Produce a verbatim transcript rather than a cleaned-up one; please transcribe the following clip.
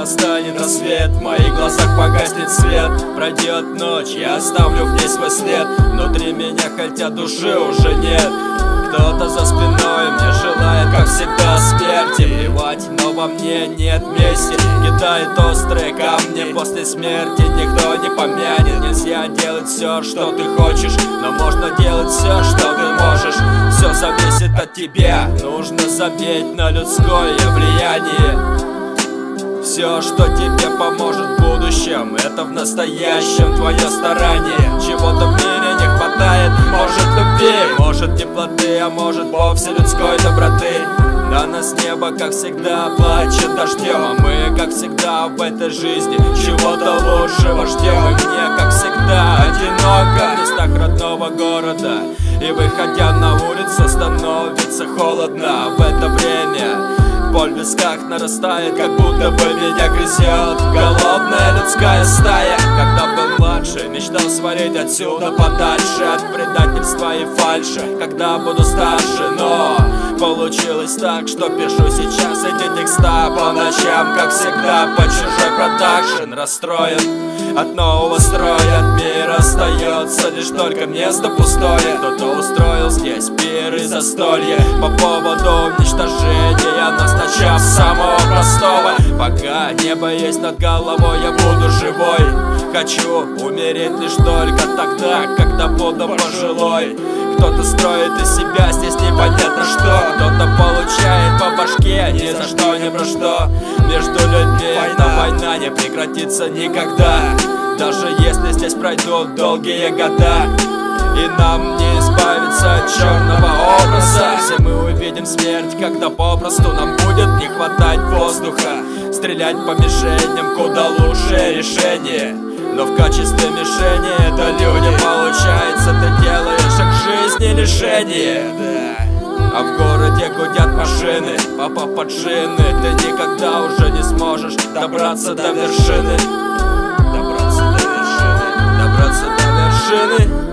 настанет рассвет, в моих глазах погаснет свет. Пройдет ночь, я оставлю в ней свой след. Внутри меня, хотя души уже нет. Кто-то за спиной мне желает, как всегда, смерти. Плевать, но во мне нет мести. Кидает острые камни после смерти. Никто не помянет. Нельзя делать все, что ты хочешь, но можно делать все, что ты можешь. Все зависит от тебя. Нужно забить на людское влияние. Все, что тебе поможет в будущем, это в настоящем твое старание. Чего-то в мире не хватает, может любви, может теплоты, а может вовсе людской доброты. На нас небо, как всегда, плачет дождем, а мы, как всегда, в этой жизни чего-то лучшего ждем. И мне, как всегда, одиноко в местах родного города, и выходя на улицу, становится холодно. В это время боль в висках нарастает, как будто бы меня грызет голодная людская стая. Когда был младше, мечтал свалить отсюда подальше от предательства и фальши. Когда буду старше, но получилось так, что пишу сейчас эти текста по ночам, как всегда, под чужой продакшн. Расстроен от нового строя, от мира остается лишь только место пустое. Кто-то устроил здесь пир и застолье по поводу уничтожения нас, начав с самого простого. Пока небо есть над головой, я буду живой. Хочу умереть лишь только тогда, когда буду пожилой. Кто-то строит из себя здесь непонятно что. Кто-то получает по башке ни за что, ни про что. Между людьми эта война не прекратится никогда, даже если здесь пройдут долгие года. И нам не избавиться от черного образа. Все мы увидим смерть, когда попросту нам будет не хватать воздуха. Стрелять по мишеням куда лучшее решение, но в качестве мишени это люди. Получается, ты делаешь их жизни лишение, да. А в городе гудят машины, попав под шины, ты никогда уже не сможешь добраться до вершины. Добраться до вершины, добраться до вершины.